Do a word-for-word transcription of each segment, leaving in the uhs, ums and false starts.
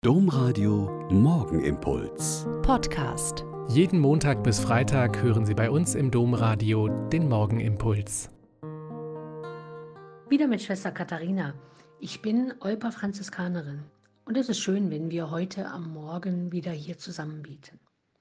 Domradio Morgenimpuls. Podcast. Jeden Montag bis Freitag hören Sie bei uns im Domradio den Morgenimpuls. Wieder mit Schwester Katharina. Ich bin Olper Franziskanerin und es ist schön, wenn wir heute am Morgen wieder hier zusammen beten.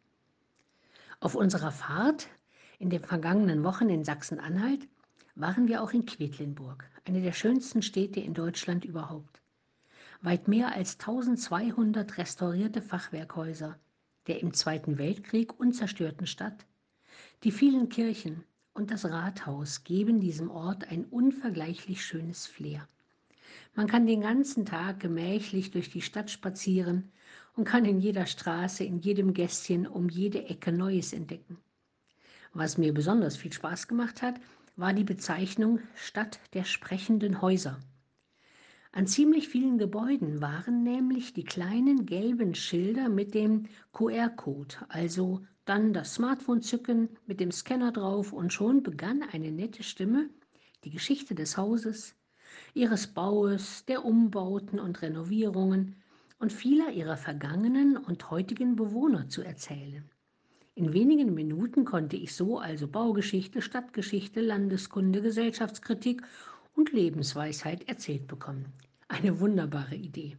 Auf unserer Fahrt in den vergangenen Wochen in Sachsen-Anhalt waren wir auch in Quedlinburg, eine der schönsten Städte in Deutschland überhaupt. Weit mehr als eintausendzweihundert restaurierte Fachwerkhäuser der im Zweiten Weltkrieg unzerstörten Stadt, die vielen Kirchen und das Rathaus geben diesem Ort ein unvergleichlich schönes Flair. Man kann den ganzen Tag gemächlich durch die Stadt spazieren und kann in jeder Straße, in jedem Gässchen um jede Ecke Neues entdecken. Was mir besonders viel Spaß gemacht hat, war die Bezeichnung Stadt der sprechenden Häuser. An ziemlich vielen Gebäuden waren nämlich die kleinen gelben Schilder mit dem Q R-Code, also dann das Smartphone zücken mit dem Scanner drauf und schon begann eine nette Stimme, die Geschichte des Hauses, ihres Baues, der Umbauten und Renovierungen und vieler ihrer vergangenen und heutigen Bewohner zu erzählen. In wenigen Minuten konnte ich so also Baugeschichte, Stadtgeschichte, Landeskunde, Gesellschaftskritik und Lebensweisheit erzählt bekommen. Eine wunderbare Idee.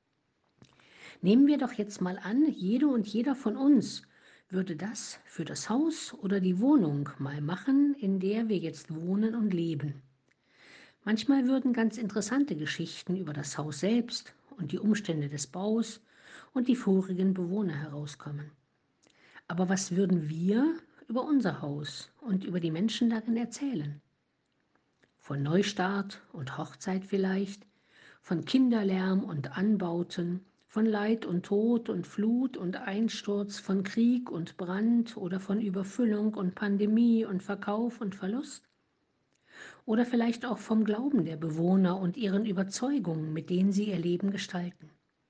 Nehmen wir doch jetzt mal an, jede und jeder von uns würde das für das Haus oder die Wohnung mal machen, in der wir jetzt wohnen und leben. Manchmal würden ganz interessante Geschichten über das Haus selbst und die Umstände des Baus und die vorigen Bewohner herauskommen. Aber was würden wir über unser Haus und über die Menschen darin erzählen? Von Neustart und Hochzeit vielleicht, von Kinderlärm und Anbauten, von Leid und Tod und Flut und Einsturz, von Krieg und Brand oder von Überfüllung und Pandemie und Verkauf und Verlust? Oder vielleicht auch vom Glauben der Bewohner und ihren Überzeugungen, mit denen sie ihr Leben gestalten.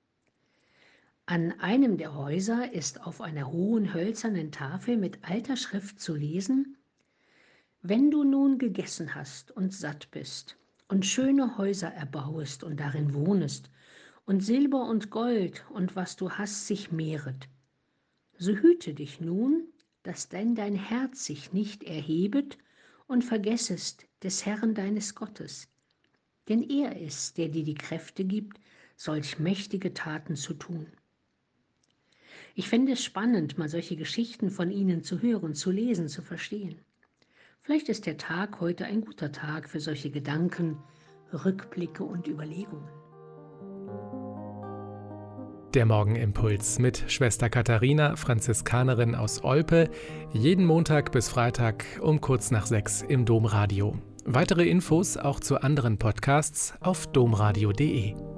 An einem der Häuser ist auf einer hohen hölzernen Tafel mit alter Schrift zu lesen: Wenn du nun gegessen hast und satt bist und schöne Häuser erbauest und darin wohnest und Silber und Gold und was du hast sich mehret, so hüte dich nun, dass denn dein Herz sich nicht erhebet und vergessest des Herrn deines Gottes. Denn er ist, der dir die Kräfte gibt, solch mächtige Taten zu tun. Ich fände es spannend, mal solche Geschichten von Ihnen zu hören, zu lesen, zu verstehen. Vielleicht ist der Tag heute ein guter Tag für solche Gedanken, Rückblicke und Überlegungen. Der Morgenimpuls mit Schwester Katharina, Franziskanerin aus Olpe, jeden Montag bis Freitag um kurz nach sechs im Domradio. Weitere Infos auch zu anderen Podcasts auf domradio punkt de.